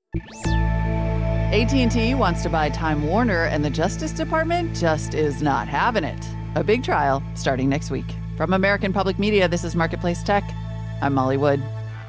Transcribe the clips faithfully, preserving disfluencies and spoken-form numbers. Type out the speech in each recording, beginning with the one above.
A T and T wants to buy Time Warner, and the Justice Department just is not having it. A big trial starting next week. From American Public Media, this is Marketplace Tech. I'm Molly Wood.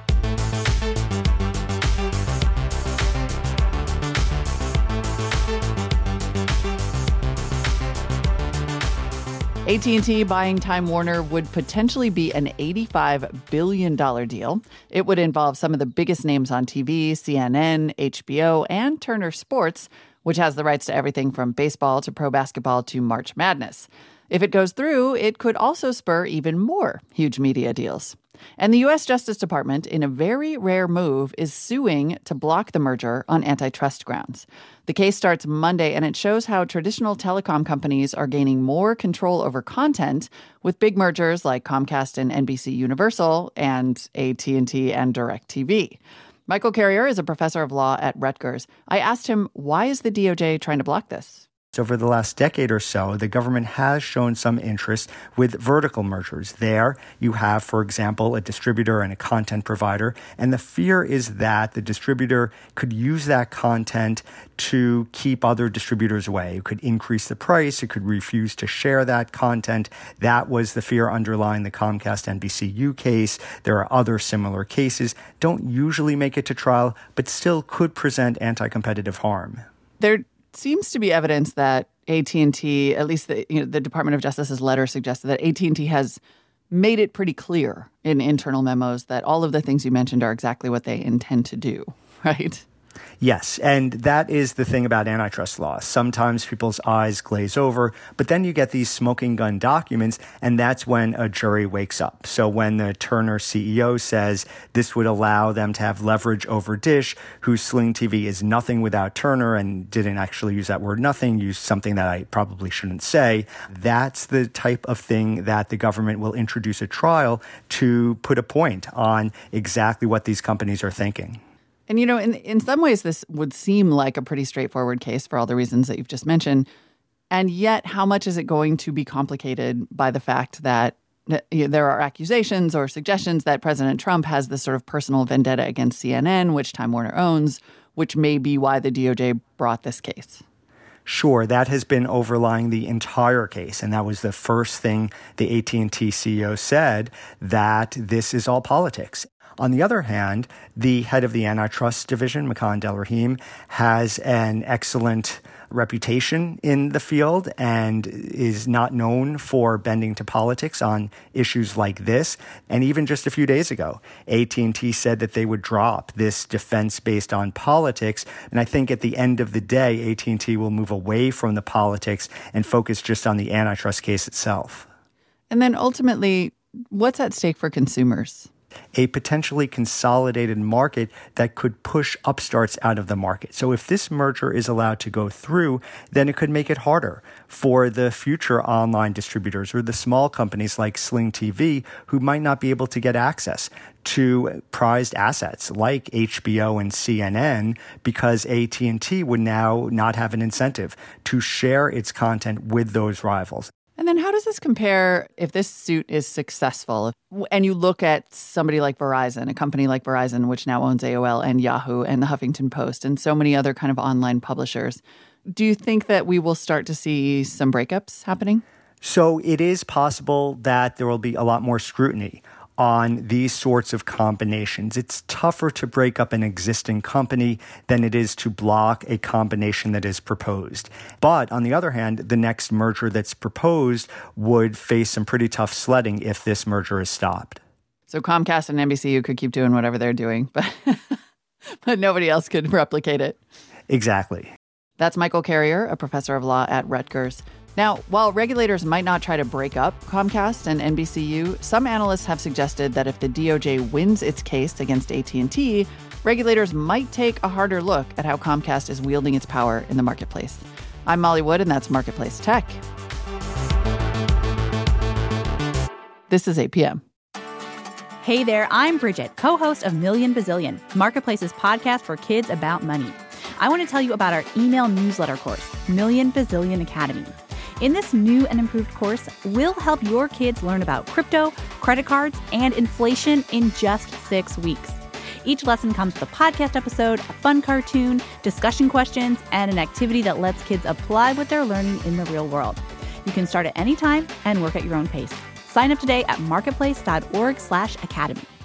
A T and T buying Time Warner would potentially be an eighty-five billion dollars deal. It would involve some of the biggest names on T V, C N N, H B O, and Turner Sports, which has the rights to everything from baseball to pro basketball to March Madness. If it goes through, it could also spur even more huge media deals. And the U S Justice Department, in a very rare move, is suing to block the merger on antitrust grounds. The case starts Monday, and it shows how traditional telecom companies are gaining more control over content with big mergers like Comcast and N B C Universal and A T and T and DirecTV. Michael Carrier is a professor of law at Rutgers. I asked him, why is the D O J trying to block this? Over the last decade or so, the government has shown some interest with vertical mergers. There, you have, for example, a distributor and a content provider, and the fear is that the distributor could use that content to keep other distributors away. It could increase the price. It could refuse to share that content. That was the fear underlying the Comcast N B C U case. There are other similar cases. Don't usually make it to trial, but still could present anti-competitive harm. There seems to be evidence that A T and T, at least the, you know, the Department of Justice's letter suggested that A T and T has made it pretty clear in internal memos that all of the things you mentioned are exactly what they intend to do, right? Yes, and that is the thing about antitrust law. Sometimes people's eyes glaze over, but then you get these smoking gun documents, and that's when a jury wakes up. So when the Turner C E O says this would allow them to have leverage over Dish, whose Sling T V is nothing without Turner, and didn't actually use that word nothing, used something that I probably shouldn't say, that's the type of thing that the government will introduce at trial to put a point on exactly what these companies are thinking. And, you know, in in some ways, this would seem like a pretty straightforward case for all the reasons that you've just mentioned. And yet, how much is it going to be complicated by the fact that you know, there are accusations or suggestions that President Trump has this sort of personal vendetta against C N N, which Time Warner owns, which may be why the D O J brought this case? Sure, that has been overlying the entire case. And that was the first thing the A T and T C E O said, that this is all politics. On the other hand, the head of the antitrust division, Makhan Delrahim, has an excellent reputation in the field and is not known for bending to politics on issues like this. And even just a few days ago, A T and T said that they would drop this defense based on politics. And I think at the end of the day, A T and T will move away from the politics and focus just on the antitrust case itself. And then ultimately, what's at stake for consumers? A potentially consolidated market that could push upstarts out of the market. So if this merger is allowed to go through, then it could make it harder for the future online distributors or the small companies like Sling T V who might not be able to get access to prized assets like H B O and C N N because A T and T would now not have an incentive to share its content with those rivals. And then how does this compare if this suit is successful and you look at somebody like Verizon, a company like Verizon, which now owns A O L and Yahoo and the Huffington Post and so many other kind of online publishers? Do you think that we will start to see some breakups happening? So it is possible that there will be a lot more scrutiny on these sorts of combinations. It's tougher to break up an existing company than it is to block a combination that is proposed. But on the other hand, the next merger that's proposed would face some pretty tough sledding if this merger is stopped. So Comcast and N B C U could keep doing whatever they're doing, but but nobody else could replicate it. Exactly. That's Michael Carrier, a professor of law at Rutgers. Now, while regulators might not try to break up Comcast and N B C U, some analysts have suggested that if the D O J wins its case against A T and T, regulators might take a harder look at how Comcast is wielding its power in the marketplace. I'm Molly Wood, and that's Marketplace Tech. This is eight p.m. Hey there, I'm Bridget, co-host of Million Bazillion, Marketplace's podcast for kids about money. I want to tell you about our email newsletter course, Million Bazillion Academy. In this new and improved course, we'll help your kids learn about crypto, credit cards, and inflation in just six weeks. Each lesson comes with a podcast episode, a fun cartoon, discussion questions, and an activity that lets kids apply what they're learning in the real world. You can start at any time and work at your own pace. Sign up today at marketplace.org slash academy.